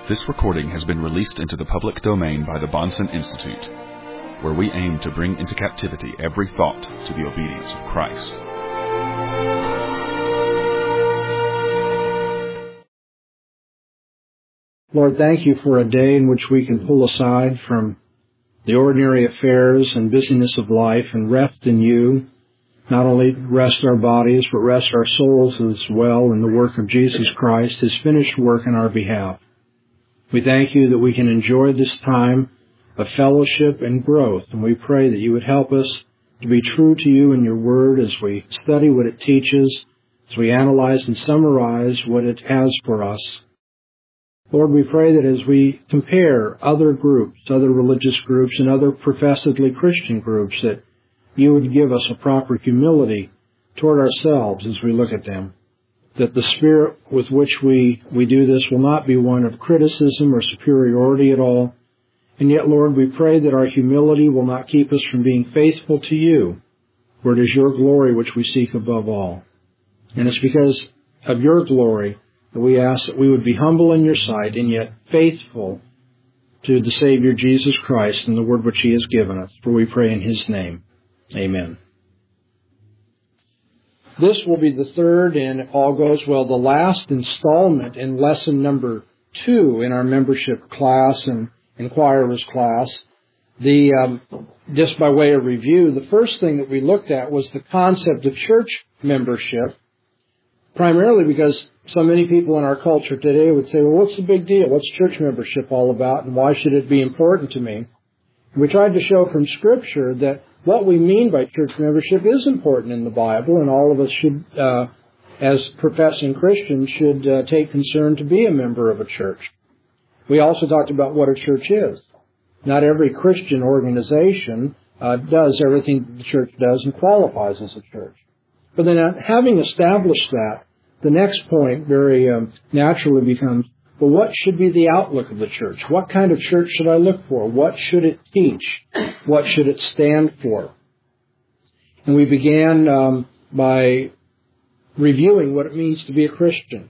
This recording has been released into the public domain by the Bahnsen Institute, where we aim to bring into captivity every thought to the obedience of Christ. Lord, thank you for a day in which we can pull aside from the ordinary affairs and busyness of life and rest in you. Not only rest our bodies, but rest our souls as well in the work of Jesus Christ, His finished work in our behalf. We thank you that we can enjoy this time of fellowship and growth, and we pray that you would help us to be true to you and your word as we study what it teaches, as we analyze and summarize what it has for us. Lord, we pray that as we compare other groups, other religious groups, and other professedly Christian groups, that you would give us a proper humility toward ourselves as we look at them. That the spirit with which we do this will not be one of criticism or superiority at all. And yet, Lord, we pray that our humility will not keep us from being faithful to you, for it is your glory which we seek above all. And it's because of your glory that we ask that we would be humble in your sight and yet faithful to the Savior Jesus Christ and the word which he has given us. For we pray in his name. Amen. This will be the third, and if all goes well, the last installment in lesson number 2 in our membership class and inquirers class. Just by way of review, the first thing that we looked at was the concept of church membership, primarily because so many people in our culture today would say, well, what's the big deal? What's church membership all about, and why should it be important to me? We tried to show from Scripture that what we mean by church membership is important in the Bible, and all of us should, as professing Christians, should take concern to be a member of a church. We also talked about what a church is. Not every Christian organization does everything the church does and qualifies as a church. But then having established that, the next point very naturally becomes, well, what should be the outlook of the church? What kind of church should I look for? What should it teach? What should it stand for? And we began by reviewing what it means to be a Christian.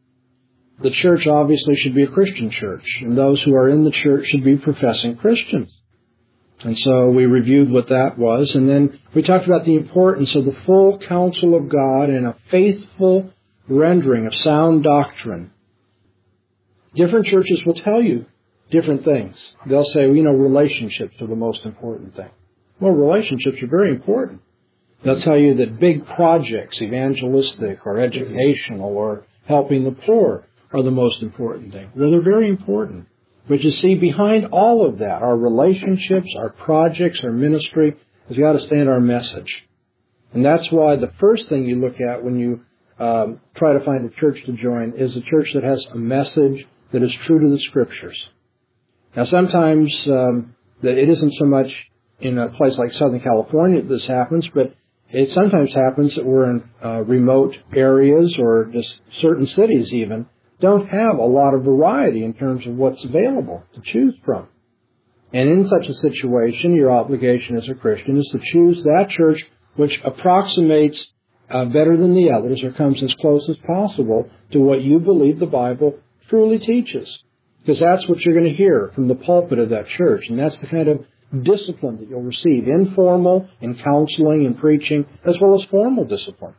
The church obviously should be a Christian church, and those who are in the church should be professing Christians. And so we reviewed what that was, and then we talked about the importance of the full counsel of God and a faithful rendering of sound doctrine. Different churches will tell you different things. They'll say, relationships are the most important thing. Well, relationships are very important. They'll tell you that big projects, evangelistic or educational or helping the poor, are the most important thing. Well, they're very important. But you see, behind all of that, our relationships, our projects, our ministry, has got to stand our message. And that's why the first thing you look at when you try to find a church to join is a church that has a message that is true to the Scriptures. Now, sometimes that it isn't so much in a place like Southern California that this happens, but it sometimes happens that we're in remote areas or just certain cities even don't have a lot of variety in terms of what's available to choose from. And in such a situation, your obligation as a Christian is to choose that church which approximates better than the others or comes as close as possible to what you believe the Bible truly teaches. Because that's what you're going to hear from the pulpit of that church. And that's the kind of discipline that you'll receive, informal in counseling and preaching, as well as formal discipline.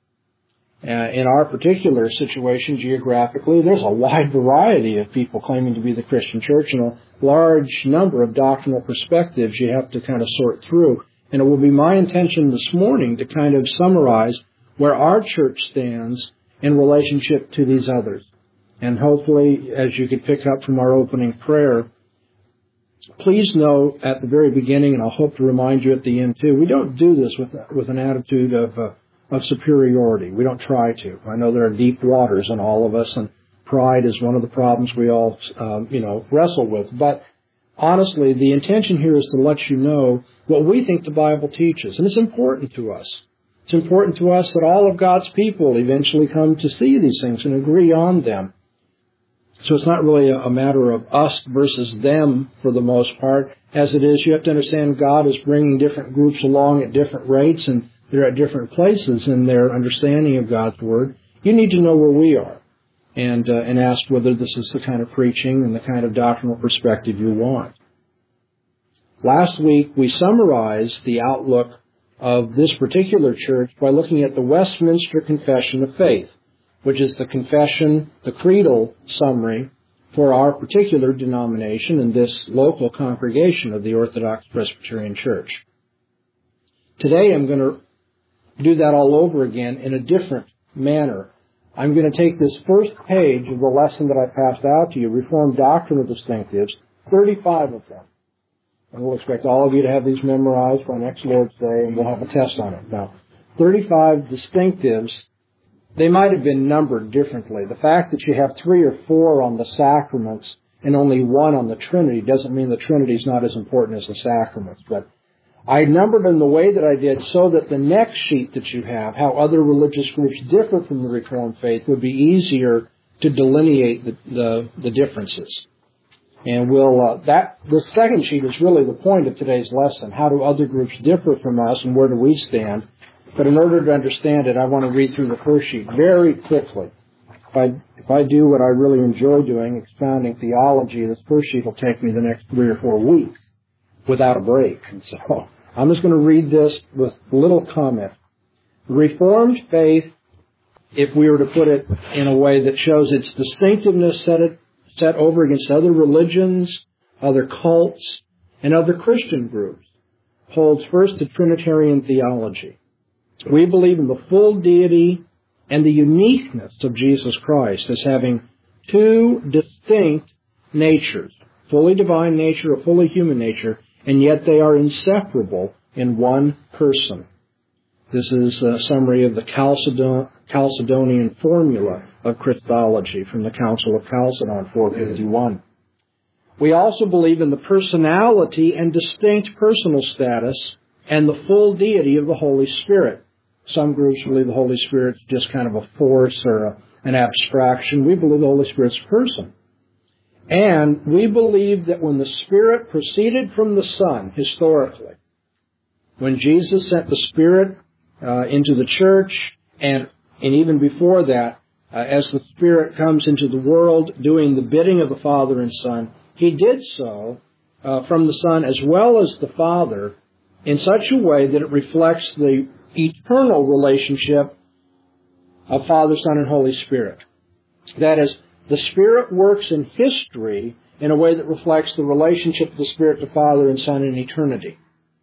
In our particular situation, geographically, there's a wide variety of people claiming to be the Christian church and a large number of doctrinal perspectives you have to kind of sort through. And it will be my intention this morning to kind of summarize where our church stands in relationship to these others. And hopefully, as you could pick up from our opening prayer, please know at the very beginning, and I'll hope to remind you at the end too, we don't do this with an attitude of superiority. We don't try to. I know there are deep waters in all of us, and pride is one of the problems we all, wrestle with. But honestly, the intention here is to let you know what we think the Bible teaches, and it's important to us. It's important to us that all of God's people eventually come to see these things and agree on them. So it's not really a matter of us versus them for the most part. As it is, you have to understand God is bringing different groups along at different rates, and they're at different places in their understanding of God's Word. You need to know where we are. and asked whether this is the kind of preaching and the kind of doctrinal perspective you want. Last week, we summarized the outlook of this particular church by looking at the Westminster Confession of Faith, which is the confession, the creedal summary for our particular denomination and this local congregation of the Orthodox Presbyterian Church. Today, I'm going to do that all over again in a different manner. I'm going to take this first page of the lesson that I passed out to you, Reformed Doctrinal Distinctives, 35 of them. And we'll expect all of you to have these memorized by next Lord's Day, and we'll have a test on it. Now, 35 distinctives, they might have been numbered differently. The fact that you have 3 or 4 on the sacraments and only 1 on the Trinity doesn't mean the Trinity is not as important as the sacraments. But I numbered them the way that I did so that the next sheet that you have, how other religious groups differ from the Reformed faith, would be easier to delineate the differences. And the second sheet is really the point of today's lesson. How do other groups differ from us, and where do we stand? But in order to understand it, I want to read through the first sheet very quickly. If I do what I really enjoy doing, expounding theology, this first sheet will take me the next 3 or 4 weeks without a break. And so I'm just going to read this with little comment. The Reformed faith, if we were to put it in a way that shows its distinctiveness set over against other religions, other cults, and other Christian groups, holds first to Trinitarian theology. We believe in the full deity and the uniqueness of Jesus Christ as having 2 distinct natures, fully divine nature, a fully human nature, and yet they are inseparable in one person. This is a summary of the Chalcedonian formula of Christology from the Council of Chalcedon, 451. We also believe in the personality and distinct personal status and the full deity of the Holy Spirit. Some groups believe the Holy Spirit's just kind of a force or an abstraction. We believe the Holy Spirit's a person. And we believe that when the Spirit proceeded from the Son, historically, when Jesus sent the Spirit into the church, and even before that, as the Spirit comes into the world doing the bidding of the Father and Son, He did so from the Son as well as the Father in such a way that it reflects the eternal relationship of Father, Son, and Holy Spirit. That is, the Spirit works in history in a way that reflects the relationship of the Spirit to Father and Son in eternity.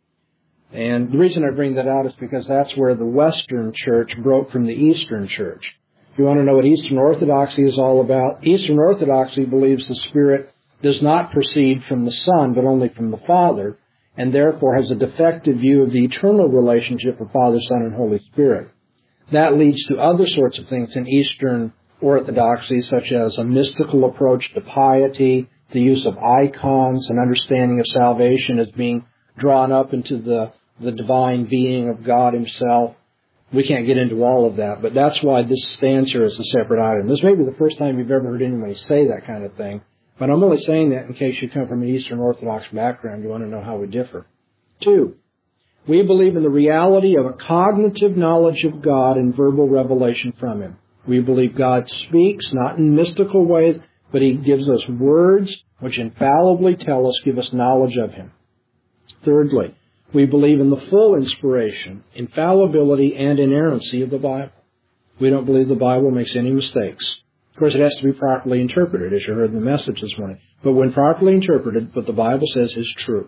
And the reason I bring that out is because that's where the Western Church broke from the Eastern Church. If you want to know what Eastern Orthodoxy is all about, Eastern Orthodoxy believes the Spirit does not proceed from the Son, but only from the Father, and therefore has a defective view of the eternal relationship of Father, Son, and Holy Spirit. That leads to other sorts of things in Eastern Orthodoxy, such as a mystical approach to piety, the use of icons, an understanding of salvation as being drawn up into the divine being of God Himself. We can't get into all of that, but that's why this stands here as a separate item. This may be the first time you've ever heard anybody say that kind of thing, but I'm only saying that in case you come from an Eastern Orthodox background. You want to know how we differ. 2, we believe in the reality of a cognitive knowledge of God and verbal revelation from Him. We believe God speaks, not in mystical ways, but He gives us words which infallibly give us knowledge of Him. Thirdly, we believe in the full inspiration, infallibility, and inerrancy of the Bible. We don't believe the Bible makes any mistakes. Of course, it has to be properly interpreted, as you heard in the message this morning. But when properly interpreted, what the Bible says is true.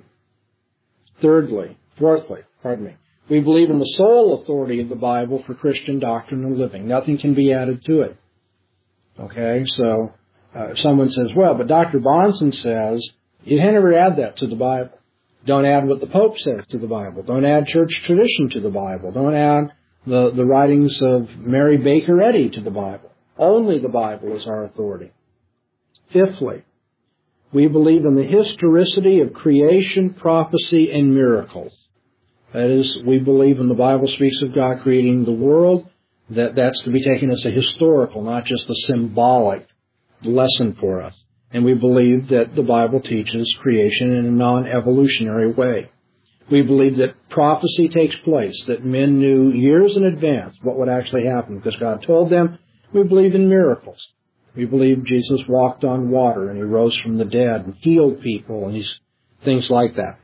Fourthly, we believe in the sole authority of the Bible for Christian doctrine and living. Nothing can be added to it. Okay, so someone says, well, but Dr. Bahnsen says, you can't ever add that to the Bible. Don't add what the Pope says to the Bible. Don't add church tradition to the Bible. Don't add the writings of Mary Baker Eddy to the Bible. Only the Bible is our authority. Fifthly, we believe in the historicity of creation, prophecy, and miracles. That is, we believe when the Bible speaks of God creating the world, that's to be taken as a historical, not just a symbolic lesson for us. And we believe that the Bible teaches creation in a non-evolutionary way. We believe that prophecy takes place, that men knew years in advance what would actually happen because God told them. We believe in miracles. We believe Jesus walked on water and he rose from the dead and healed people and things like that.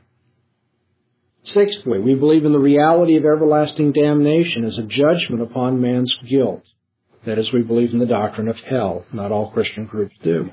Sixthly, we believe in the reality of everlasting damnation as a judgment upon man's guilt. That is, we believe in the doctrine of hell. Not all Christian groups do.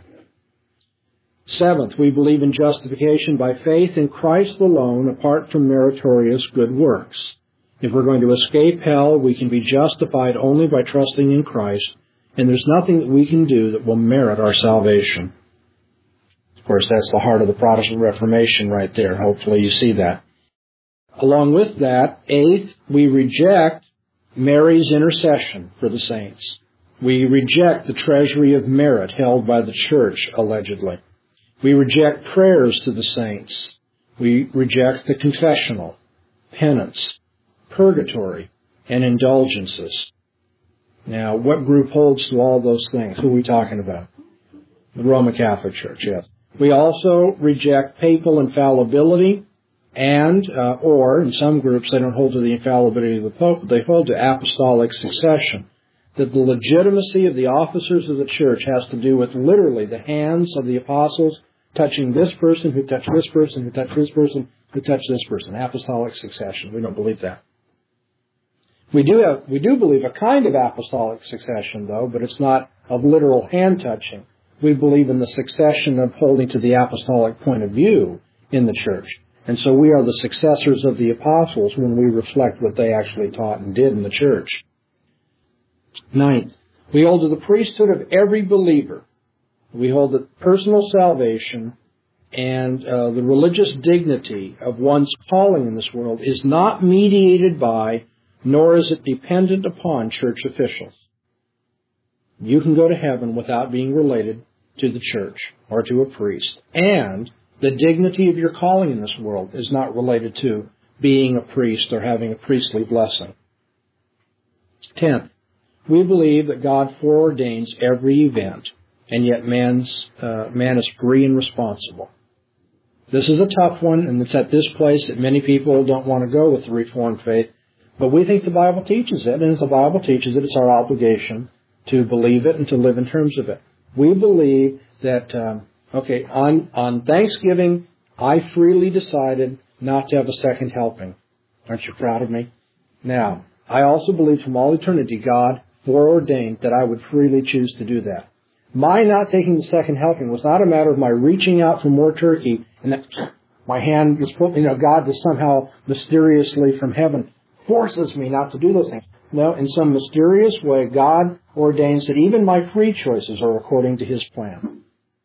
Seventh, we believe in justification by faith in Christ alone, apart from meritorious good works. If we're going to escape hell, we can be justified only by trusting in Christ, and there's nothing that we can do that will merit our salvation. Of course, that's the heart of the Protestant Reformation right there. Hopefully you see that. Along with that, eighth, we reject Mary's intercession for the saints. We reject the treasury of merit held by the church, allegedly. We reject prayers to the saints. We reject the confessional, penance, purgatory, and indulgences. Now, what group holds to all those things? Who are we talking about? The Roman Catholic Church, yes. We also reject papal infallibility and, or in some groups, they don't hold to the infallibility of the Pope, but they hold to apostolic succession. That the legitimacy of the officers of the church has to do with literally the hands of the apostles touching this person, who touched this person, who touched this person, who touched this person. Apostolic succession. We don't believe that. We do believe a kind of apostolic succession, though, but it's not of literal hand touching. We believe in the succession of holding to the apostolic point of view in the church. And so we are the successors of the apostles when we reflect what they actually taught and did in the church. Ninth, we hold to the priesthood of every believer. We hold that personal salvation and the religious dignity of one's calling in this world is not mediated by, nor is it dependent upon church officials. You can go to heaven without being related to the church or to a priest. And the dignity of your calling in this world is not related to being a priest or having a priestly blessing. 10th, we believe that God foreordains every event, and yet man is free and responsible. This is a tough one, and it's at this place that many people don't want to go with the Reformed faith. But we think the Bible teaches it, and if the Bible teaches it, it's our obligation to believe it and to live in terms of it. We believe that, on Thanksgiving, I freely decided not to have a second helping. Aren't you proud of me? Now, I also believe from all eternity God foreordained that I would freely choose to do that. My not taking the second helping was not a matter of my reaching out for more turkey and that my hand was put, God just somehow mysteriously from heaven forces me not to do those things. No, in some mysterious way, God ordains that even my free choices are according to His plan.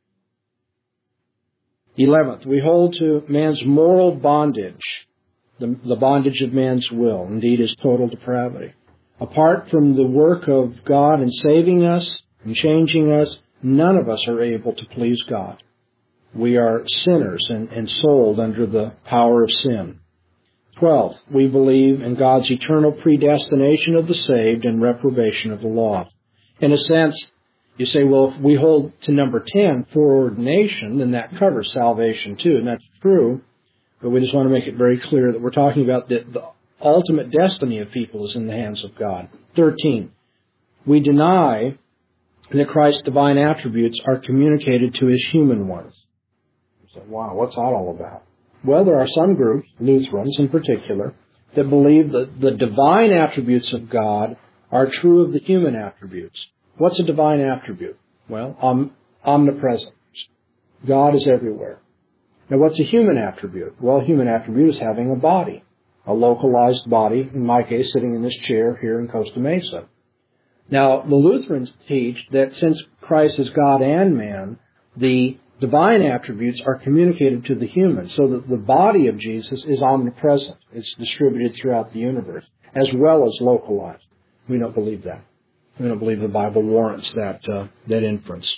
11th, we hold to man's moral bondage, the bondage of man's will, indeed his total depravity. Apart from the work of God in saving us and changing us, none of us are able to please God. We are sinners and sold under the power of sin. 12th, we believe in God's eternal predestination of the saved and reprobation of the lost. In a sense, you say, well, if we hold to number 10, foreordination, then that covers salvation too, and that's true. But we just want to make it very clear that we're talking about the ultimate destiny of people is in the hands of God. 13, we deny that Christ's divine attributes are communicated to His human ones. You say, wow, what's that all about? Well, there are some groups, Lutherans in particular, that believe that the divine attributes of God are true of the human attributes. What's a divine attribute? Well, omnipresence. God is everywhere. Now, what's a human attribute? Well, a human attribute is having a body, a localized body, in my case, sitting in this chair here in Costa Mesa. Now, the Lutherans teach that since Christ is God and man, the divine attributes are communicated to the human, so that the body of Jesus is omnipresent. It's distributed throughout the universe, as well as localized. We don't believe that. We don't believe the Bible warrants that inference.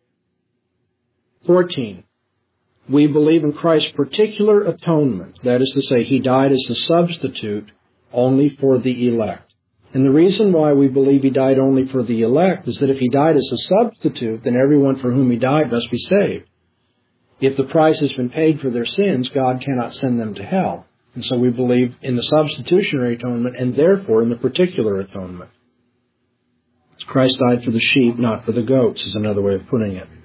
14. We believe in Christ's particular atonement. That is to say, He died as a substitute only for the elect. And the reason why we believe He died only for the elect is that if He died as a substitute, then everyone for whom He died must be saved. If the price has been paid for their sins, God cannot send them to hell. And so we believe in the substitutionary atonement and therefore in the particular atonement. Christ died for the sheep, not for the goats, is another way of putting it.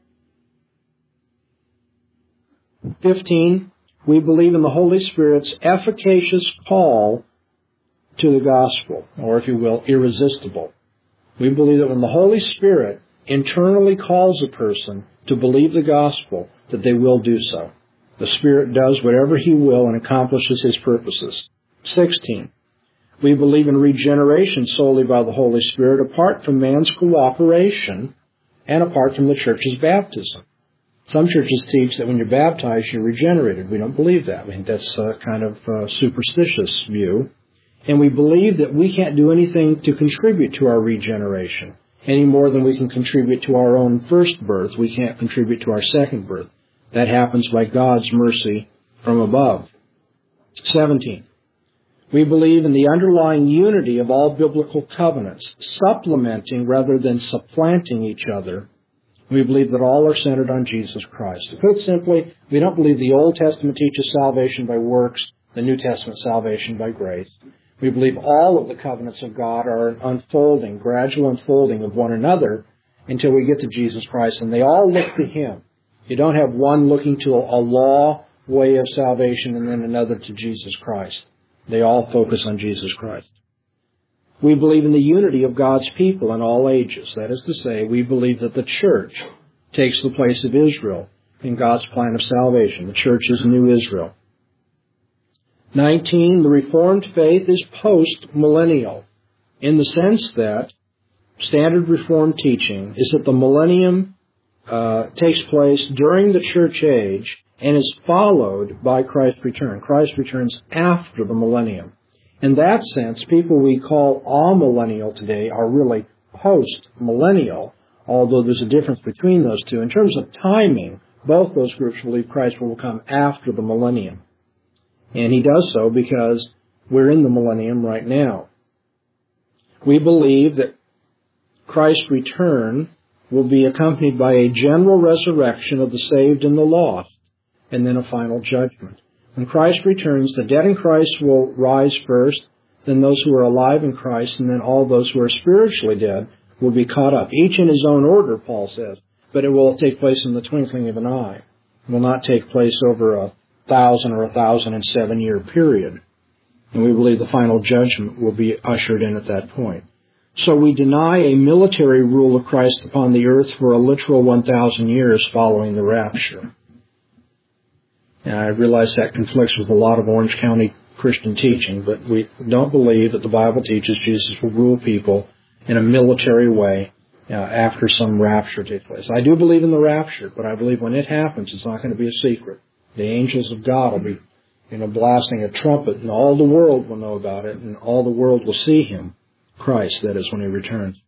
15, we believe in the Holy Spirit's efficacious call to the gospel, or if you will, irresistible. We believe that when the Holy Spirit internally calls a person to believe the gospel, that they will do so. The Spirit does whatever He will and accomplishes His purposes. 16, we believe in regeneration solely by the Holy Spirit, apart from man's cooperation and apart from the church's baptism. Some churches teach that when you're baptized, you're regenerated. We don't believe that. We think that's a kind of superstitious view. And we believe that we can't do anything to contribute to our regeneration, any more than we can contribute to our own first birth. We can't contribute to our second birth. That happens by God's mercy from above. 17. We believe in the underlying unity of all biblical covenants, supplementing rather than supplanting each other. We believe that all are centered on Jesus Christ. To put it simply, we don't believe the Old Testament teaches salvation by works, the New Testament salvation by grace. We believe all of the covenants of God are an unfolding, gradual unfolding of one another until we get to Jesus Christ, and they all look to Him. You don't have one looking to a law way of salvation and then another to Jesus Christ. They all focus on Jesus Christ. We believe in the unity of God's people in all ages. That is to say, we believe that the church takes the place of Israel in God's plan of salvation. The church is New Israel. 19, the Reformed faith is post-millennial, in the sense that standard Reformed teaching is that the millennium takes place during the church age and is followed by Christ's return. Christ returns after the millennium. In that sense, people we call amillennial today are really post-millennial, although there's a difference between those two. In terms of timing, both those groups believe Christ will come after the millennium. And He does so because we're in the millennium right now. We believe that Christ's return will be accompanied by a general resurrection of the saved and the lost, and then a final judgment. When Christ returns, the dead in Christ will rise first, then those who are alive in Christ, and then all those who are spiritually dead will be caught up. Each in his own order, Paul says, but it will take place in the twinkling of an eye. It will not take place over 1,000 or 1,007 year period. And we believe the final judgment will be ushered in at that point. So we deny a military rule of Christ upon the earth for a literal 1,000 years following the rapture. And I realize that conflicts with a lot of Orange County Christian teaching, but we don't believe that the Bible teaches Jesus will rule people in a military way after some rapture takes place. I do believe in the rapture, but I believe when it happens, it's not going to be a secret. The angels of God will be blasting a trumpet, and all the world will know about it, and all the world will see Him, Christ, that is, when He returns.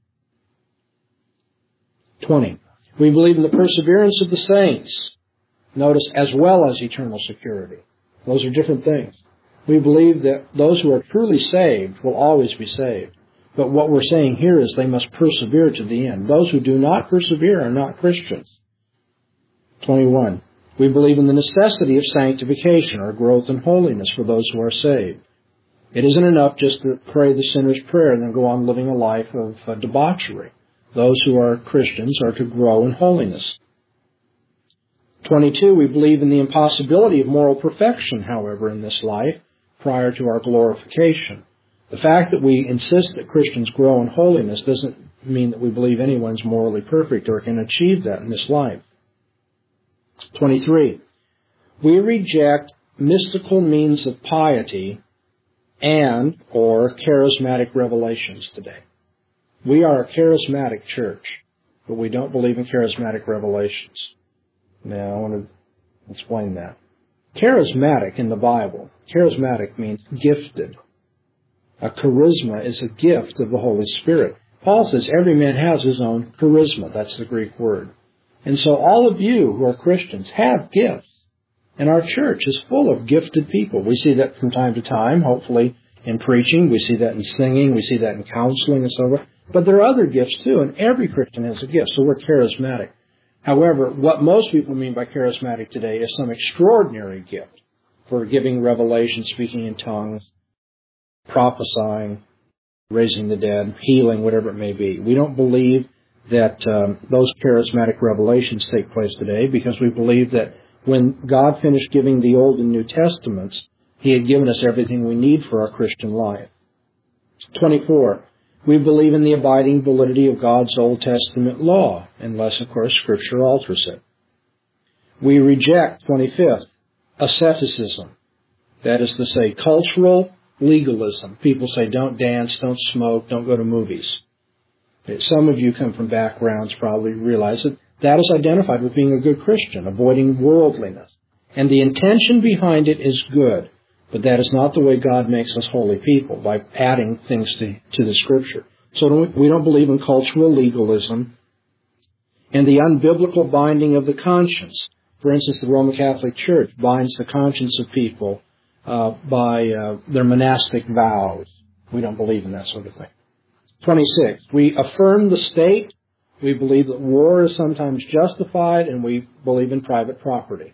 20. We believe in the perseverance of the saints. Notice, as well as eternal security. Those are different things. We believe that those who are truly saved will always be saved. But what we're saying here is they must persevere to the end. Those who do not persevere are not Christians. 21. We believe in the necessity of sanctification, or growth in holiness for those who are saved. It isn't enough just to pray the sinner's prayer and then go on living a life of debauchery. Those who are Christians are to grow in holiness. 22, we believe in the impossibility of moral perfection, however, in this life prior to our glorification. The fact that we insist that Christians grow in holiness doesn't mean that we believe anyone's morally perfect or can achieve that in this life. 23, we reject mystical means of piety and or charismatic revelations today. We are a charismatic church, but we don't believe in charismatic revelations. Now, I want to explain that. Charismatic in the Bible, charismatic means gifted. A charisma is a gift of the Holy Spirit. Paul says every man has his own charisma. That's the Greek word. And so all of you who are Christians have gifts. And our church is full of gifted people. We see that from time to time, hopefully in preaching. We see that in singing. We see that in counseling and so forth. But there are other gifts too, and every Christian has a gift, so we're charismatic. However, what most people mean by charismatic today is some extraordinary gift for giving revelation, speaking in tongues, prophesying, raising the dead, healing, whatever it may be. We don't believe that those charismatic revelations take place today, because we believe that when God finished giving the Old and New Testaments, He had given us everything we need for our Christian life. 24. We believe in the abiding validity of God's Old Testament law, unless, of course, Scripture alters it. We reject, 25th, asceticism. That is to say, cultural legalism. People say, don't dance, don't smoke, don't go to movies. Some of you come from backgrounds probably realize that that is identified with being a good Christian, avoiding worldliness. And the intention behind it is good, but that is not the way God makes us holy people, by adding things to the Scripture. So we don't believe in cultural legalism and the unbiblical binding of the conscience. For instance, the Roman Catholic Church binds the conscience of people by their monastic vows. We don't believe in that sort of thing. 26. We affirm the state. We believe that war is sometimes justified, and we believe in private property.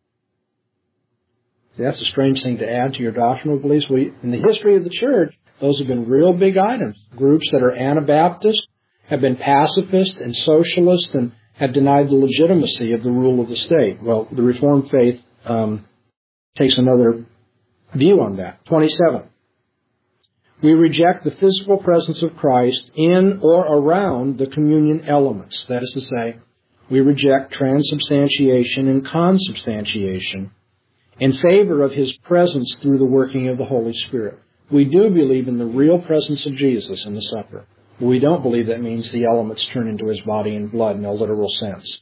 See, that's a strange thing to add to your doctrinal beliefs. In the history of the church, those have been real big items. Groups that are Anabaptist have been pacifist and socialist and have denied the legitimacy of the rule of the state. Well, the Reformed faith takes another view on that. 27. We reject the physical presence of Christ in or around the communion elements. That is to say, we reject transubstantiation and consubstantiation in favor of His presence through the working of the Holy Spirit. We do believe in the real presence of Jesus in the supper. But we don't believe that means the elements turn into His body and blood in a literal sense.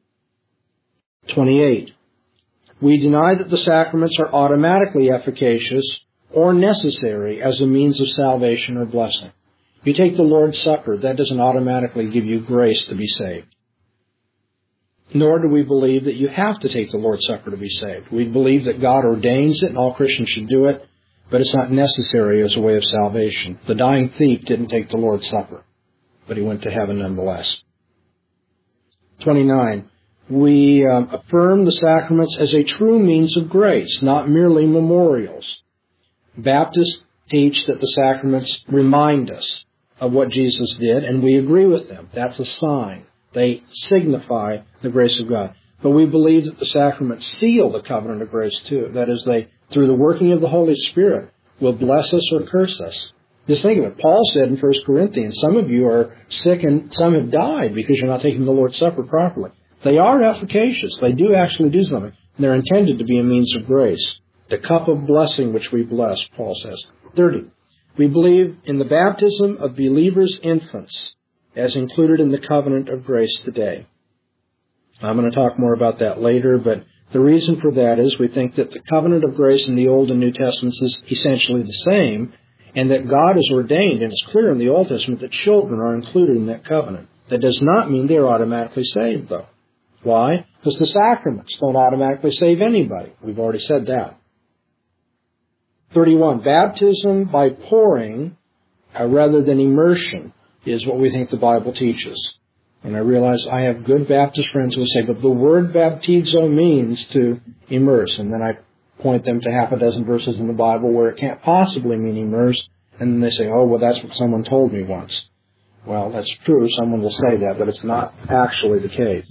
28. We deny that the sacraments are automatically efficacious or necessary as a means of salvation or blessing. If you take the Lord's Supper, that doesn't automatically give you grace to be saved. Nor do we believe that you have to take the Lord's Supper to be saved. We believe that God ordains it and all Christians should do it, but it's not necessary as a way of salvation. The dying thief didn't take the Lord's Supper, but he went to heaven nonetheless. 29. We affirm the sacraments as a true means of grace, not merely memorials. Baptists teach that the sacraments remind us of what Jesus did, and we agree with them. That's a sign. They signify the grace of God. But we believe that the sacraments seal the covenant of grace too. That is, they, through the working of the Holy Spirit, will bless us or curse us. Just think of it. Paul said in 1 Corinthians, some of you are sick and some have died because you're not taking the Lord's Supper properly. They are efficacious. They do actually do something. And they're intended to be a means of grace. The cup of blessing which we bless, Paul says. 30. We believe in the baptism of believers' infants as included in the covenant of grace today. I'm going to talk more about that later, but the reason for that is we think that the covenant of grace in the Old and New Testaments is essentially the same, and that God has ordained, and it's clear in the Old Testament, that children are included in that covenant. That does not mean they're automatically saved, though. Why? Because the sacraments don't automatically save anybody. We've already said that. 31. Baptism by pouring rather than immersion is what we think the Bible teaches. And I realize I have good Baptist friends who say, but the word baptizo means to immerse. And then I point them to half a dozen verses in the Bible where it can't possibly mean immerse. And then they say, oh, well, that's what someone told me once. Well, that's true. Someone will say that, but it's not actually the case.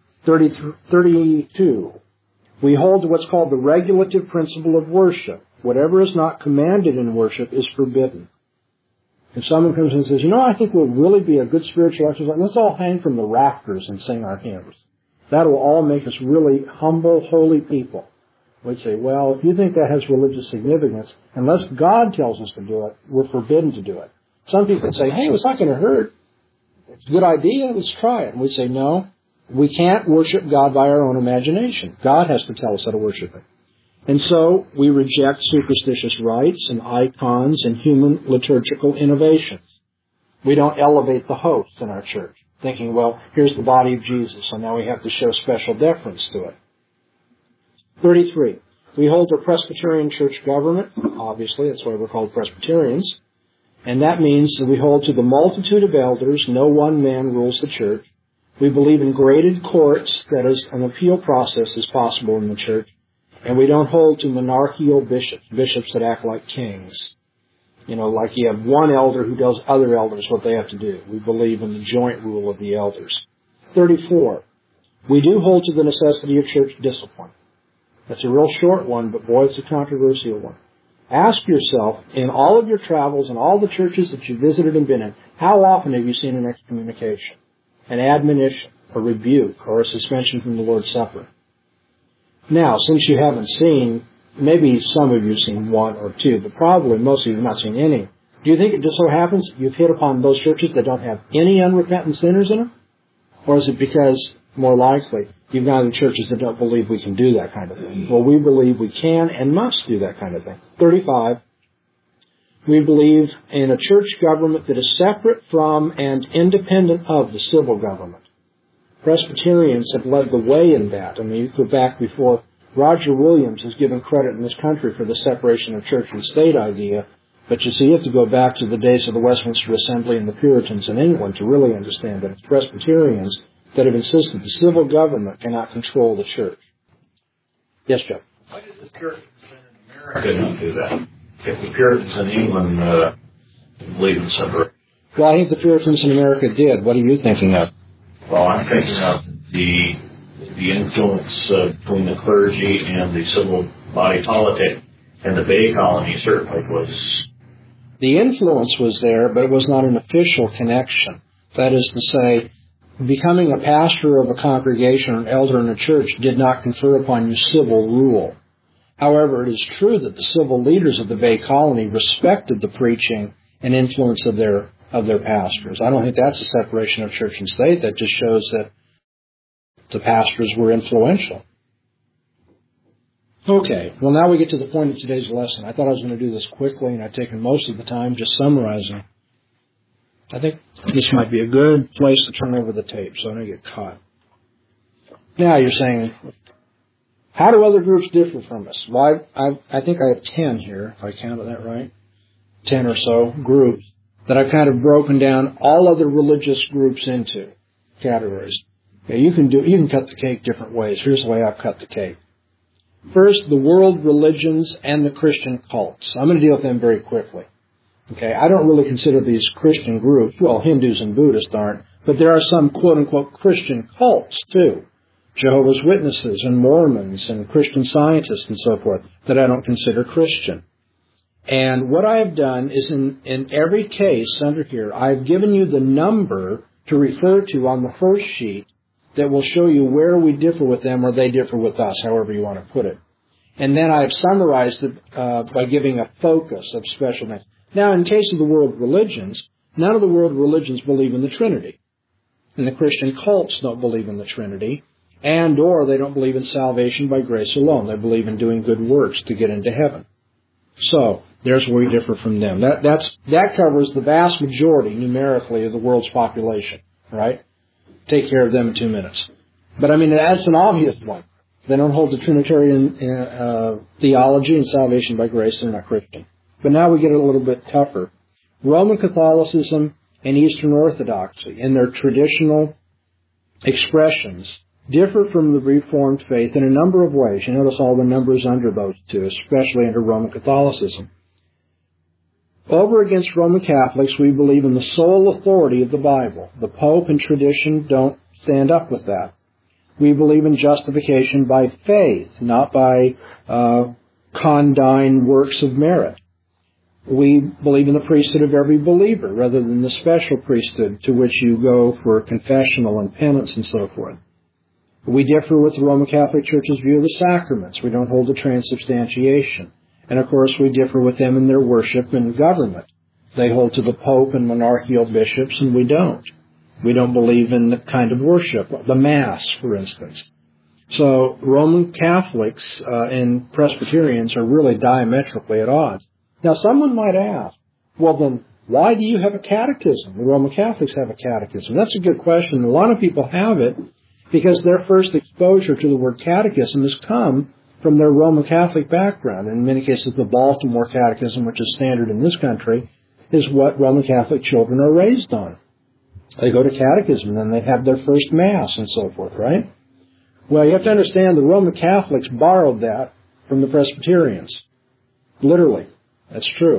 32. We hold to what's called the regulative principle of worship. Whatever is not commanded in worship is forbidden. If someone comes and says, I think we'll really be a good spiritual exercise, let's all hang from the rafters and sing our hymns. That will all make us really humble, holy people. We'd say, well, if you think that has religious significance, unless God tells us to do it, we're forbidden to do it. Some people say, hey, it's not going to hurt. It's a good idea. Let's try it. And we'd say, no, we can't worship God by our own imagination. God has to tell us how to worship Him. And so we reject superstitious rites and icons and human liturgical innovations. We don't elevate the host in our church, thinking, well, here's the body of Jesus, so now we have to show special deference to it. 33. We hold to Presbyterian church government. Obviously, that's why we're called Presbyterians. And that means that we hold to the multitude of elders. No one man rules the church. We believe in graded courts, that is, an appeal process is possible in the church. And we don't hold to monarchical bishops that act like kings. Like you have one elder who tells other elders what they have to do. We believe in the joint rule of the elders. 34. We do hold to the necessity of church discipline. That's a real short one, but boy, it's a controversial one. Ask yourself, in all of your travels and all the churches that you visited and been in, how often have you seen an excommunication, an admonition, a rebuke, or a suspension from the Lord's Supper? Now, since you haven't seen, maybe some of you have seen one or two, but probably most of you have not seen any. Do you think it just so happens you've hit upon those churches that don't have any unrepentant sinners in them? Or is it because, more likely, you've gone to churches that don't believe we can do that kind of thing? Well, we believe we can and must do that kind of thing. 35. We believe in a church government that is separate from and independent of the civil government. Presbyterians have led the way in that. I mean, you go back before Roger Williams has given credit in this country for the separation of church and state idea. But you see, you have to go back to the days of the Westminster Assembly and the Puritans in England to really understand that it's Presbyterians that have insisted the civil government cannot control the church. Yes, Jeff? Why did the Puritans in America not do that? If the Puritans in England believe in separation. Well, I think the Puritans in America did. What are you thinking of? Well, I'm thinking of the influence between the clergy and the civil body politic, and the Bay Colony certainly was. The influence was there, but it was not an official connection. That is to say, becoming a pastor of a congregation or an elder in a church did not confer upon you civil rule. However, it is true that the civil leaders of the Bay Colony respected the preaching and influence of their pastors. I don't think that's a separation of church and state. That just shows that the pastors were influential. Okay, well now we get to the point of today's lesson. I thought I was going to do this quickly, and I've taken most of the time just summarizing. I think this might be a good place to turn over the tape so I don't get caught. Now you're saying, how do other groups differ from us? Well, I think I have 10 here, if I counted that right. 10 or so groups that I've kind of broken down all other religious groups into categories. Okay, you can cut the cake different ways. Here's the way I've cut the cake. First, the world religions and the Christian cults. I'm going to deal with them very quickly. Okay, I don't really consider these Christian groups. Well, Hindus and Buddhists aren't, but there are some quote-unquote Christian cults, too. Jehovah's Witnesses and Mormons and Christian Scientists and so forth that I don't consider Christian. And what I have done is in every case under here, I've given you the number to refer to on the first sheet that will show you where we differ with them or they differ with us, however you want to put it. And then I've summarized it by giving a focus of special things. Now, in case of the world religions, none of the world religions believe in the Trinity. And the Christian cults don't believe in the Trinity, and or they don't believe in salvation by grace alone. They believe in doing good works to get into heaven. So, there's where we differ from them. That covers the vast majority, numerically, of the world's population, right? Take care of them in 2 minutes. But, I mean, that's an obvious one. They don't hold the Trinitarian theology and salvation by grace. They're not Christian. But now we get a little bit tougher. Roman Catholicism and Eastern Orthodoxy, in their traditional expressions, differ from the Reformed faith in a number of ways. You notice all the numbers under those two, especially under Roman Catholicism. Over against Roman Catholics, we believe in the sole authority of the Bible. The Pope and tradition don't stand up with that. We believe in justification by faith, not by condign works of merit. We believe in the priesthood of every believer rather than the special priesthood to which you go for confessional and penance and so forth. We differ with the Roman Catholic Church's view of the sacraments. We don't hold the transubstantiation. And of course we differ with them in their worship and government. They hold to the Pope and monarchical bishops and we don't. We don't believe in the kind of worship, the Mass, for instance. So Roman Catholics and Presbyterians are really diametrically at odds. Now, someone might ask, well, then, why do you have a catechism? The Roman Catholics have a catechism. That's a good question. A lot of people have it because their first exposure to the word catechism has come from their Roman Catholic background. In many cases, the Baltimore Catechism, which is standard in this country, is what Roman Catholic children are raised on. They go to catechism, and then they have their first Mass and so forth, right? Well, you have to understand the Roman Catholics borrowed that from the Presbyterians. Literally. That's true.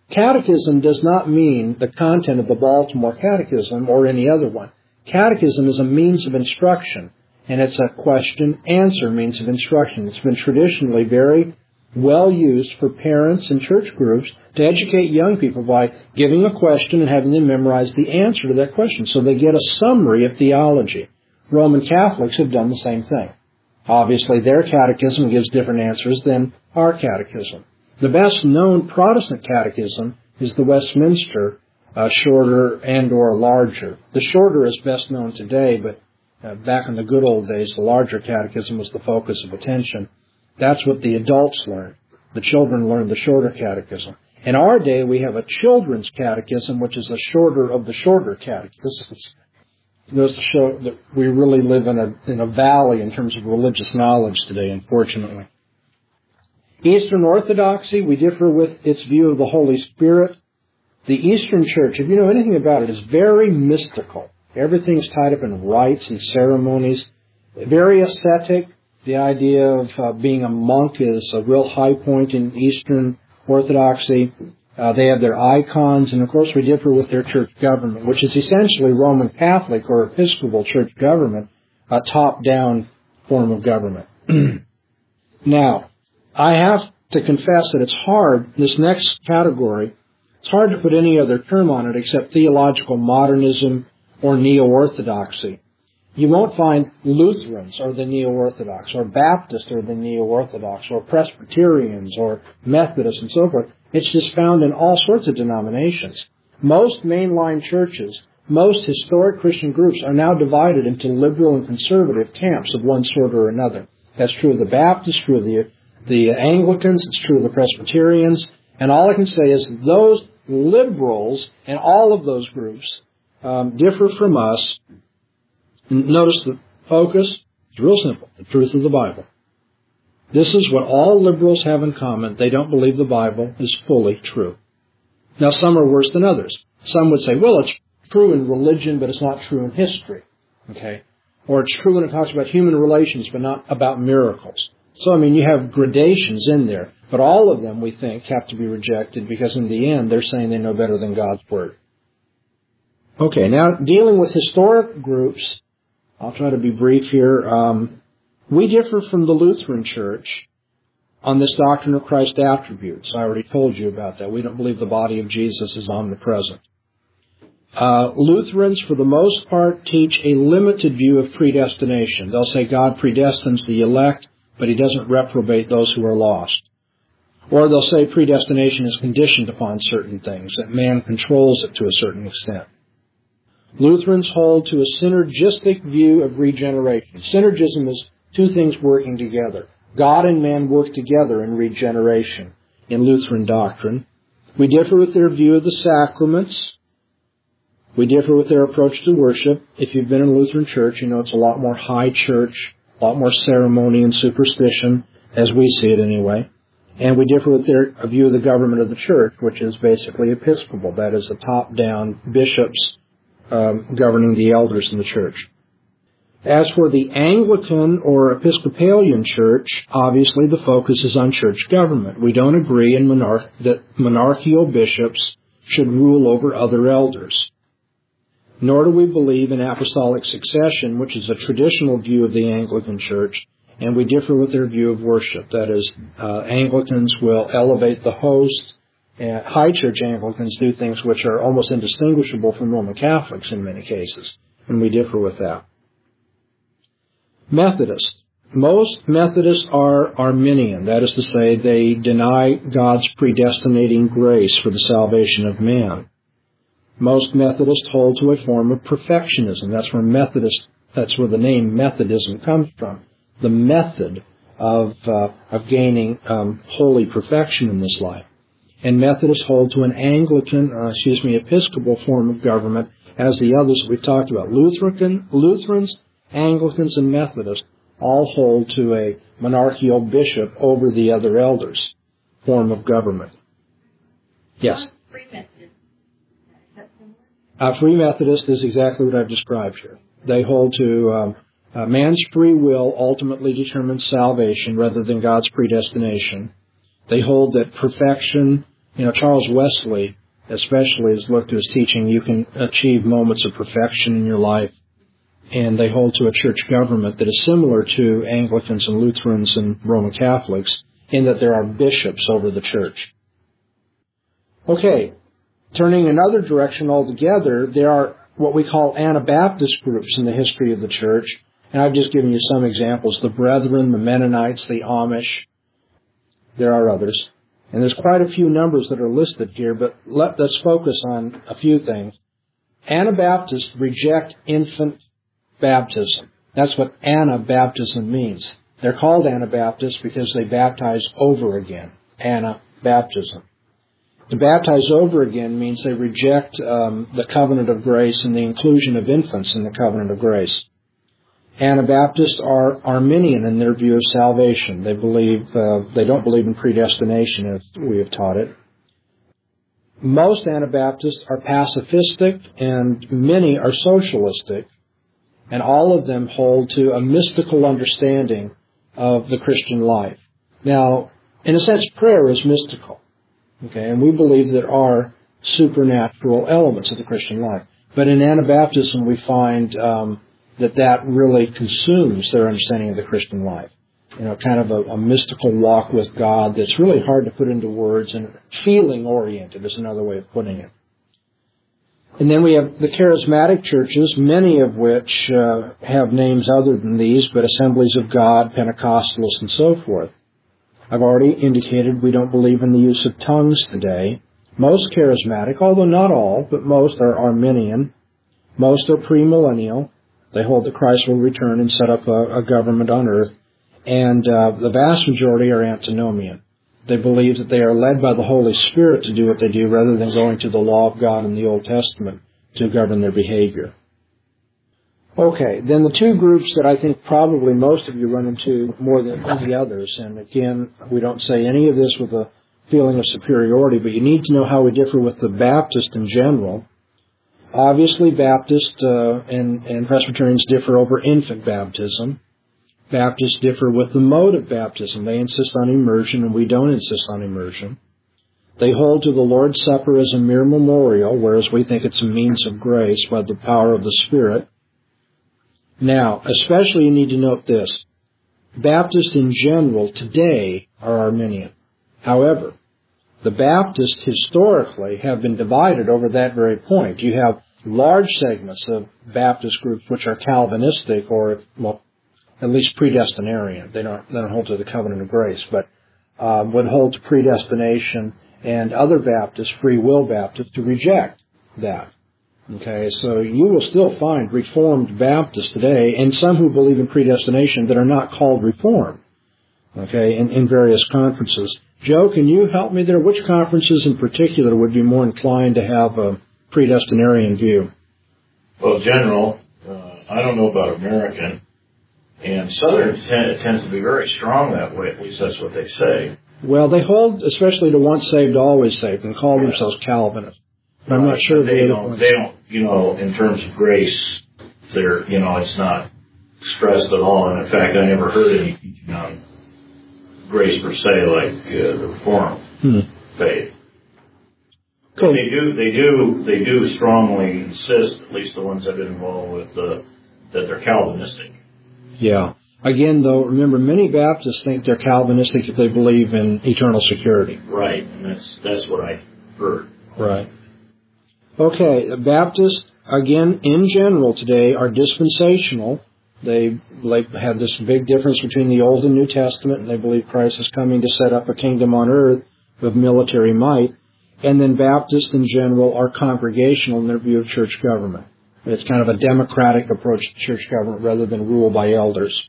Catechism does not mean the content of the Baltimore Catechism or any other one. Catechism is a means of instruction, and it's a question-answer means of instruction. It's been traditionally very well used for parents and church groups to educate young people by giving a question and having them memorize the answer to that question so they get a summary of theology. Roman Catholics have done the same thing. Obviously, their catechism gives different answers than our catechism. The best-known Protestant catechism is the Westminster, shorter and or larger. The shorter is best known today, but back in the good old days, the larger catechism was the focus of attention. That's what the adults learned. The children learned the shorter catechism. In our day, we have a children's catechism, which is the shorter of the shorter catechisms. Goes to show that we really live in a valley in terms of religious knowledge today, unfortunately. Eastern Orthodoxy, we differ with its view of the Holy Spirit. The Eastern Church, if you know anything about it, is very mystical. Everything's tied up in rites and ceremonies. Very ascetic. The idea of being a monk is a real high point in Eastern Orthodoxy. They have their icons, and of course we differ with their church government, which is essentially Roman Catholic or Episcopal church government, a top-down form of government. Now, I have to confess that it's hard, this next category, it's hard to put any other term on it except theological modernism or neo-orthodoxy. You won't find Lutherans or the neo-orthodox, or Baptists or the neo-orthodox, or Presbyterians or Methodists and so forth. It's just found in all sorts of denominations. Most mainline churches, most historic Christian groups are now divided into liberal and conservative camps of one sort or another. That's true of the Baptists, true of the Anglicans, it's true of the Presbyterians, and all I can say is those liberals and all of those groups differ from us. Notice the focus is real simple, the truth of the Bible. This is what all liberals have in common. They don't believe the Bible is fully true. Now, some are worse than others. Some would say, well, it's true in religion, but it's not true in history. Okay? Or it's true when it talks about human relations, but not about miracles. So, you have gradations in there. But all of them, we think, have to be rejected because in the end, they're saying they know better than God's Word. Okay, now dealing with historic groups, I'll try to be brief here. We differ from the Lutheran Church on this doctrine of Christ's attributes. I already told you about that. We don't believe the body of Jesus is omnipresent. Lutherans, for the most part, teach a limited view of predestination. They'll say God predestines the elect, but He doesn't reprobate those who are lost. Or they'll say predestination is conditioned upon certain things, that man controls it to a certain extent. Lutherans hold to a synergistic view of regeneration. Synergism is two things working together. God and man work together in regeneration in Lutheran doctrine. We differ with their view of the sacraments. We differ with their approach to worship. If you've been in a Lutheran church, you know it's a lot more high church, a lot more ceremony and superstition, as we see it anyway. And we differ with their view of the government of the church, which is basically Episcopal. That is, the top-down bishops governing the elders in the church. As for the Anglican or Episcopalian church, obviously the focus is on church government. We don't agree that monarchical bishops should rule over other elders. Nor do we believe in apostolic succession, which is a traditional view of the Anglican church, and we differ with their view of worship. That is, Anglicans will elevate the host. High church Anglicans do things which are almost indistinguishable from Roman Catholics in many cases, and we differ with that. Methodists. Most Methodists are Arminian. That is to say, they deny God's predestinating grace for the salvation of man. Most Methodists hold to a form of perfectionism. That's where the name Methodism comes from. The method of gaining holy perfection in this life. And Methodists hold to an Episcopal form of government, as the others we've talked about. Lutherans, Anglicans, and Methodists all hold to a monarchical bishop over the other elders form of government. Yes? Free Methodist. Free Methodist is exactly what I've described here. They hold to man's free will ultimately determines salvation rather than God's predestination. They hold that perfection Charles Wesley especially has looked to his teaching. You can achieve moments of perfection in your life, and they hold to a church government that is similar to Anglicans and Lutherans and Roman Catholics in that there are bishops over the church. Okay, turning another direction altogether, there are what we call Anabaptist groups in the history of the church, and I've just given you some examples: the Brethren, the Mennonites, the Amish. There are others. And there's quite a few numbers that are listed here, but let's focus on a few things. Anabaptists reject infant baptism. That's what Anabaptism means. They're called Anabaptists because they baptize over again. Anabaptism. To baptize over again means they reject the covenant of grace and the inclusion of infants in the covenant of grace. Anabaptists are Arminian in their view of salvation. They don't believe in predestination as we have taught it. Most Anabaptists are pacifistic and many are socialistic, and all of them hold to a mystical understanding of the Christian life. Now, in a sense, prayer is mystical, okay, and we believe there are supernatural elements of the Christian life. But in Anabaptism, we find that really consumes their understanding of the Christian life. Kind of a mystical walk with God that's really hard to put into words, and feeling-oriented is another way of putting it. And then we have the charismatic churches, many of which have names other than these, but Assemblies of God, Pentecostalists, and so forth. I've already indicated we don't believe in the use of tongues today. Most charismatic, although not all, but most are Arminian. Most are premillennial. They hold that Christ will return and set up a government on earth. And the vast majority are antinomian. They believe that they are led by the Holy Spirit to do what they do rather than going to the law of God in the Old Testament to govern their behavior. Okay, then the two groups that I think probably most of you run into more than the others, and again, we don't say any of this with a feeling of superiority, but you need to know how we differ with the Baptist in general. Obviously, Baptists and Presbyterians differ over infant baptism. Baptists differ with the mode of baptism. They insist on immersion, and we don't insist on immersion. They hold to the Lord's Supper as a mere memorial, whereas we think it's a means of grace by the power of the Spirit. Now, especially you need to note this. Baptists in general today are Arminian. However, the Baptists historically have been divided over that very point. You have large segments of Baptist groups which are Calvinistic or, well, at least predestinarian. They don't hold to the covenant of grace, but would hold to predestination, and other Baptists, free will Baptists, to reject that. Okay, so you will still find Reformed Baptists today, and some who believe in predestination that are not called Reformed, okay, in various conferences. Joe, can you help me there? Which conferences in particular would be more inclined to have a predestinarian view? Well, general, I don't know about American, and Southern tends to be very strong that way, at least that's what they say. Well, they hold especially to once saved, always saved, and call themselves Calvinists. But I'm not sure they don't, in terms of grace, it's not stressed at all. And in fact, I never heard any teaching on grace per se like the Reformed faith. Cool. They do strongly insist, at least the ones I've been involved with, that they're Calvinistic. Yeah. Again, though, remember, many Baptists think they're Calvinistic if they believe in eternal security. Right, and that's what I heard. Right. Okay, Baptists, again, in general today, are dispensational. They have this big difference between the Old and New Testament, and they believe Christ is coming to set up a kingdom on earth of military might. And then Baptists in general are congregational in their view of church government. It's kind of a democratic approach to church government rather than rule by elders.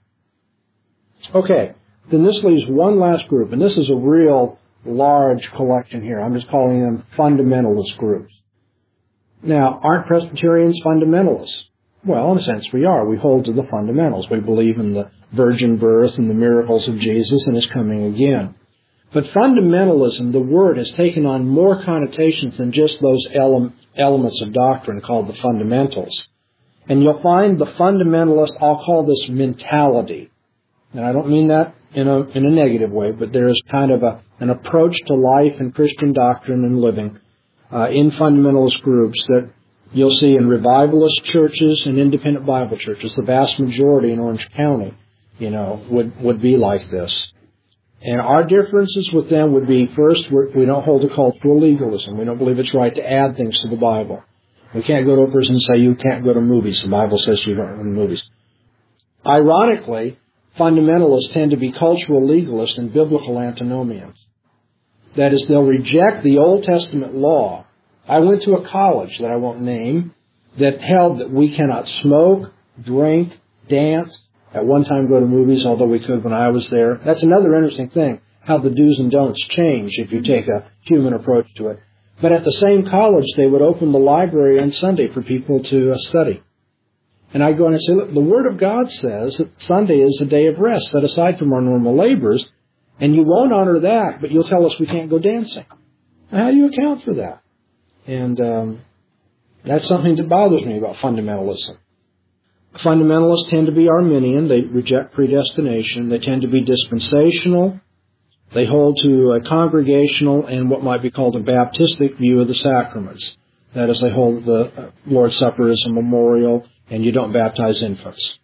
Okay, then this leaves one last group, and this is a real large collection here. I'm just calling them fundamentalist groups. Now, aren't Presbyterians fundamentalists? Well, in a sense, we are. We hold to the fundamentals. We believe in the virgin birth and the miracles of Jesus and His coming again. But fundamentalism, the word, has taken on more connotations than just those elements of doctrine called the fundamentals. And you'll find the fundamentalist, I'll call this mentality. and I don't mean that in a negative way, but there is kind of an approach to life and Christian doctrine and living in fundamentalist groups that you'll see in revivalist churches and independent Bible churches. The vast majority in Orange County, would be like this. And our differences with them would be, first, we don't hold to cultural legalism. We don't believe it's right to add things to the Bible. We can't go to a person and say, you can't go to movies. The Bible says you don't go to movies. Ironically, fundamentalists tend to be cultural legalists and biblical antinomians. That is, they'll reject the Old Testament law. I went to a college that I won't name that held that we cannot smoke, drink, dance, at one time go to movies, although we could when I was there. That's another interesting thing, how the do's and don'ts change if you take a human approach to it. But at the same college, they would open the library on Sunday for people to study. And I go and I say, look, the Word of God says that Sunday is a day of rest, set aside from our normal labors, and you won't honor that, but you'll tell us we can't go dancing. Now, how do you account for that? And that's something that bothers me about fundamentalism. Fundamentalists tend to be Arminian. They reject predestination. They tend to be dispensational. They hold to a congregational and what might be called a Baptistic view of the sacraments. That is, they hold the Lord's Supper as a memorial, and you don't baptize infants.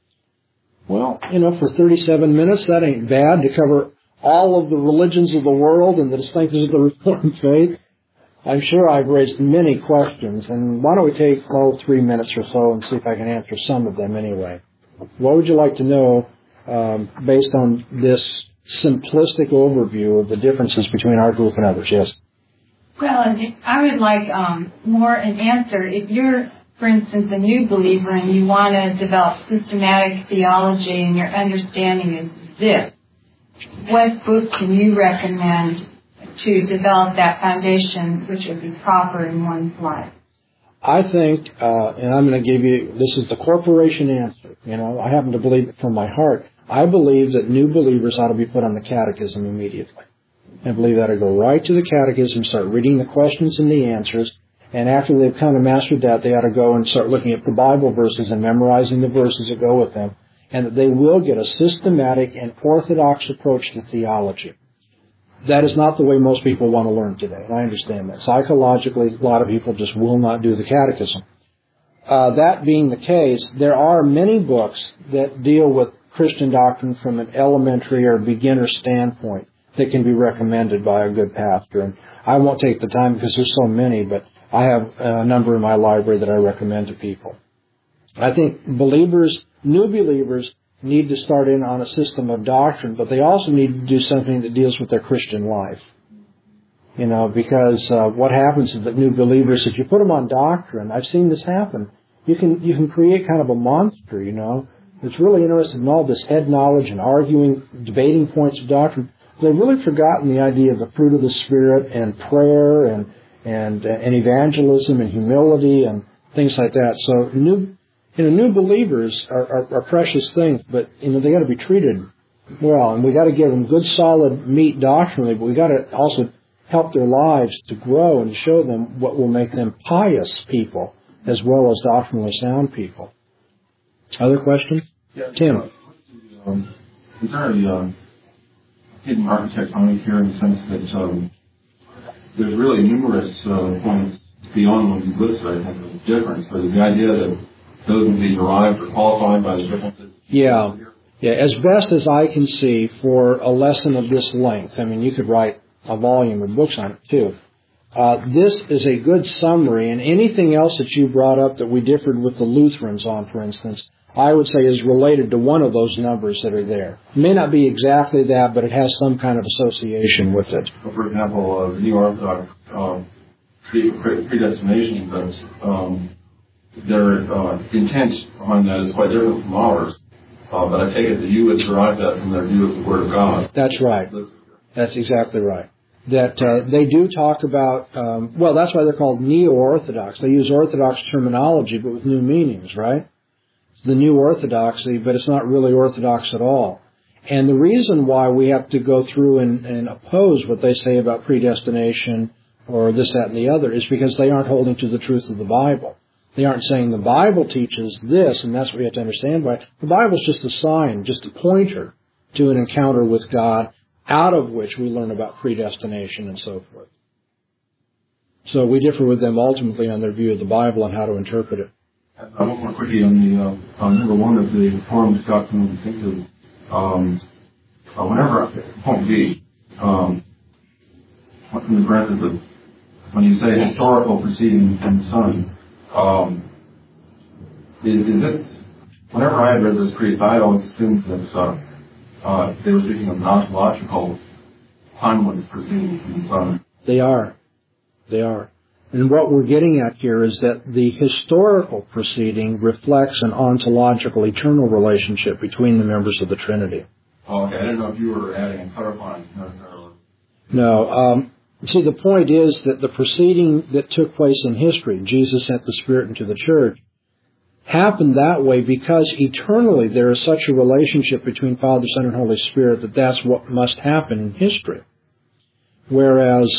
Well, for 37 minutes, that ain't bad to cover all of the religions of the world and the distinctives of the Reformed faith. I'm sure I've raised many questions, and why don't we take 3 minutes or so and see if I can answer some of them anyway. What would you like to know based on this simplistic overview of the differences between our group and others? Yes? Well, I would like more an answer. If you're, for instance, a new believer and you want to develop systematic theology and your understanding is this, what book can you recommend to develop that foundation which would be proper in one's life? I think, and I'm going to give you, this is the corporation answer. I happen to believe it from my heart. I believe that new believers ought to be put on the catechism immediately. I believe that to go right to the catechism, start reading the questions and the answers, and after they've kind of mastered that, they ought to go and start looking at the Bible verses and memorizing the verses that go with them, and that they will get a systematic and orthodox approach to theology. That is not the way most people want to learn today, and I understand that. Psychologically, a lot of people just will not do the catechism. That being the case, there are many books that deal with Christian doctrine from an elementary or beginner standpoint that can be recommended by a good pastor. And I won't take the time because there's so many, but I have a number in my library that I recommend to people. I think new believers, need to start in on a system of doctrine, but they also need to do something that deals with their Christian life. Because what happens is that new believers, if you put them on doctrine, I've seen this happen, you can create kind of a monster, that's really interested in all this head knowledge and arguing, debating points of doctrine. They've really forgotten the idea of the fruit of the Spirit and prayer and evangelism and humility and things like that. So new believers are precious things, but they got to be treated well, and we got to give them good, solid meat doctrinally. But we got to also help their lives to grow and show them what will make them pious people as well as doctrinally sound people. Other questions? Yeah, Tim. Concerning hidden architectonic here in the sense that there's really numerous points beyond what you've listed, I think, of the difference. But the idea that those can be derived or qualified by the differences? Yeah, as best as I can see for a lesson of this length. I mean, you could write a volume of books on it, too. This is a good summary, and anything else that you brought up that we differed with the Lutherans on, for instance, I would say is related to one of those numbers that are there. It may not be exactly that, but it has some kind of association with it. Well, for example, the New Orthodox speak of predestination, but their intent on that is quite different from ours. But I take it that you would derive that from their view of the Word of God. That's right. That's exactly right. That they do talk about, that's why they're called neo-Orthodox. They use Orthodox terminology, but with new meanings, right? The new Orthodoxy, but it's not really Orthodox at all. And the reason why we have to go through and oppose what they say about predestination or this, that, and the other is because they aren't holding to the truth of the Bible. They aren't saying the Bible teaches this, and that's what we have to understand by it. The Bible's just a sign, just a pointer to an encounter with God, out of which we learn about predestination and so forth. So we differ with them ultimately on their view of the Bible and how to interpret it. One more quickly on the number one of the Reformed doctrine of distinctive. Whenever point B, in the parenthesis, when you say historical proceeding from the Son, is this? Whenever I had read this creed, I always assumed that they were speaking of an ontological, timeless proceeding from the Son. They are. And what we're getting at here is that the historical proceeding reflects an ontological, eternal relationship between the members of the Trinity. Oh, okay. I didn't know if you were adding and clarifying. No. See, the point is that the proceeding that took place in history, Jesus sent the Spirit into the church, happened that way because eternally there is such a relationship between Father, Son, and Holy Spirit that that's what must happen in history. Whereas,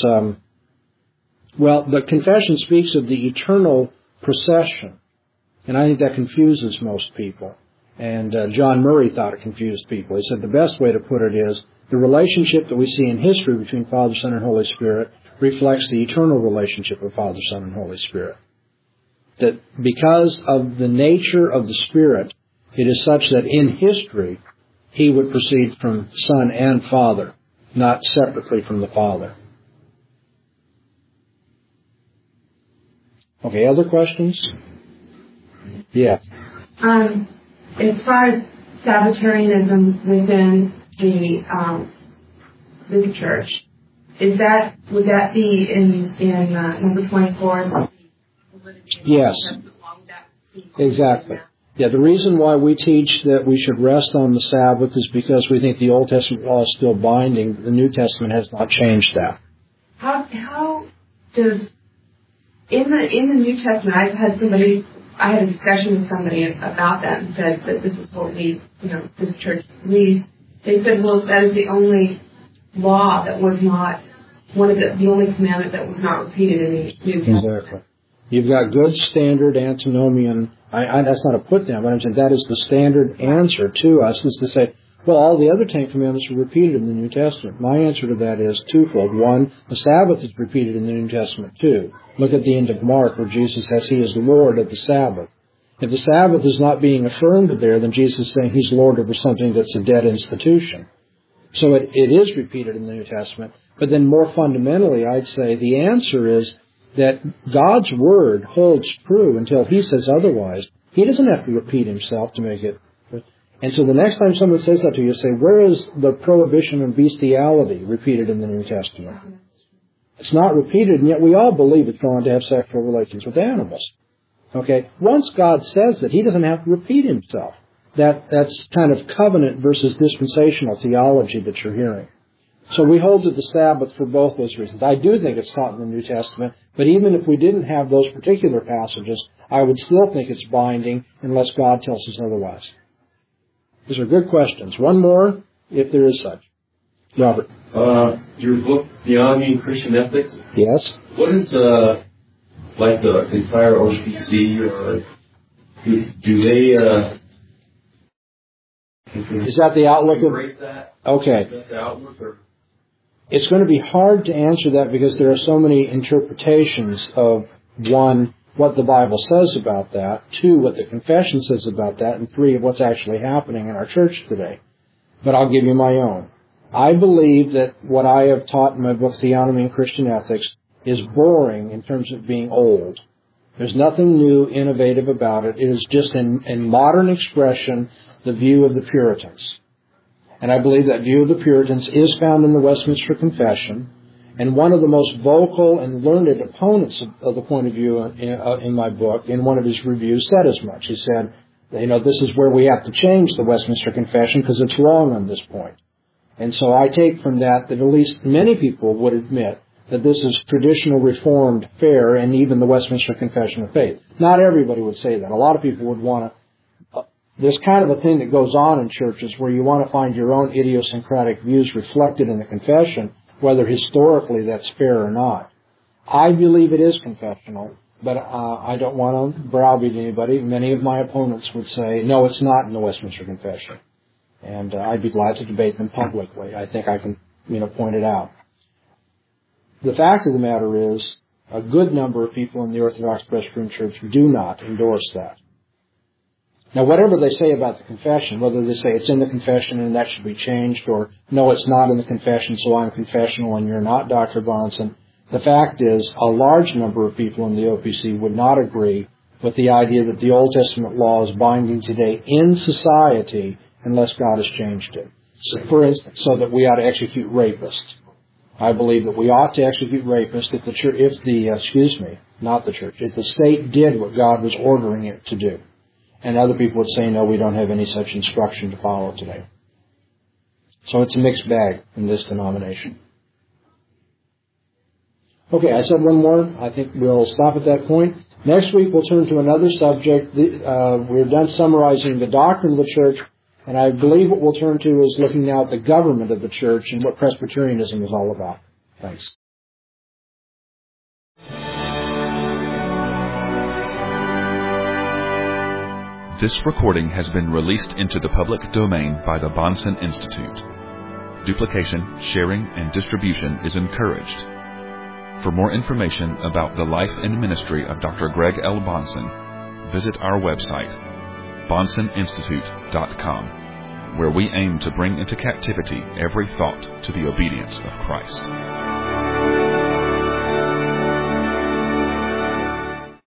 the confession speaks of the eternal procession, and I think that confuses most people. And John Murray thought it confused people. He said the best way to put it is the relationship that we see in history between Father, Son, and Holy Spirit reflects the eternal relationship of Father, Son, and Holy Spirit. That because of the nature of the Spirit, it is such that in history, He would proceed from Son and Father, not separately from the Father. Okay, other questions? Yeah. As far as Sabbatarianism within the church, would that be in number 24? Yes. Exactly. Yeah, the reason why we teach that we should rest on the Sabbath is because we think the Old Testament law is still binding. The New Testament has not changed that. How does in the New Testament, I had a discussion with somebody about that and said that this is what this church believes. They said, well, that is the only law that was not the only commandment that was not repeated in the New Testament. Exactly. You've got good standard antinomian. That's not a put down, but I'm saying that is the standard answer to us, is to say, well, all the other 10 commandments are repeated in the New Testament. My answer to that is twofold. One, the Sabbath is repeated in the New Testament too. Look at the end of Mark where Jesus says He is the Lord of the Sabbath. If the Sabbath is not being affirmed there, then Jesus is saying He's Lord over something that's a dead institution. So it is repeated in the New Testament. But then more fundamentally, I'd say the answer is that God's Word holds true until He says otherwise. He doesn't have to repeat Himself to make it. And so the next time someone says that to you, say, where is the prohibition of bestiality repeated in the New Testament? It's not repeated, and yet we all believe it's wrong to have sexual relations with animals. Okay? Once God says it, He doesn't have to repeat Himself. That's kind of covenant versus dispensational theology that you're hearing. So we hold to the Sabbath for both those reasons. I do think it's taught in the New Testament, but even if we didn't have those particular passages, I would still think it's binding unless God tells us otherwise. These are good questions. One more, if there is such. Robert. Your book, Beyond Me Christian Ethics. Yes. What is like the entire OPC, or do they? Is that the outlook of? That? Okay. Is that the outlook, or? It's going to be hard to answer that because there are so many interpretations of, one, what the Bible says about that, two, what the confession says about that, and three, of what's actually happening in our church today. But I'll give you my own. I believe that what I have taught in my book, Theonomy and Christian Ethics, is boring in terms of being old. There's nothing new, innovative about it. It is just in modern expression the view of the Puritans. And I believe that view of the Puritans is found in the Westminster Confession. And one of the most vocal and learned opponents of the point of view in my book, in one of his reviews, said as much. He said, this is where we have to change the Westminster Confession because it's wrong on this point. And so I take from that at least many people would admit that this is traditional Reformed fare and even the Westminster Confession of Faith. Not everybody would say that. A lot of people would want to... There's kind of a thing that goes on in churches where you want to find your own idiosyncratic views reflected in the confession, whether historically that's fair or not. I believe it is confessional, but I don't want to browbeat anybody. Many of my opponents would say, no, it's not in the Westminster Confession. And I'd be glad to debate them publicly. I think I can, point it out. The fact of the matter is, a good number of people in the Orthodox Presbyterian Church do not endorse that. Now, whatever they say about the confession, whether they say it's in the confession and that should be changed, or no, it's not in the confession, so I'm confessional and you're not, Dr. Bahnsen, the fact is a large number of people in the OPC would not agree with the idea that the Old Testament law is binding today in society unless God has changed it. So, for instance, so that we ought to execute rapists. I believe that we ought to execute rapists if the state did what God was ordering it to do. And other people would say, no, we don't have any such instruction to follow today. So it's a mixed bag in this denomination. Okay, I said one more. I think we'll stop at that point. Next week we'll turn to another subject. We're done summarizing the doctrine of the church, and I believe what we'll turn to is looking now at the government of the church and what Presbyterianism is all about. Thanks. This recording has been released into the public domain by the Bahnsen Institute. Duplication, sharing, and distribution is encouraged. For more information about the life and ministry of Dr. Greg L. Bahnsen, visit our website, BahnsenInstitute.com, where we aim to bring into captivity every thought to the obedience of Christ.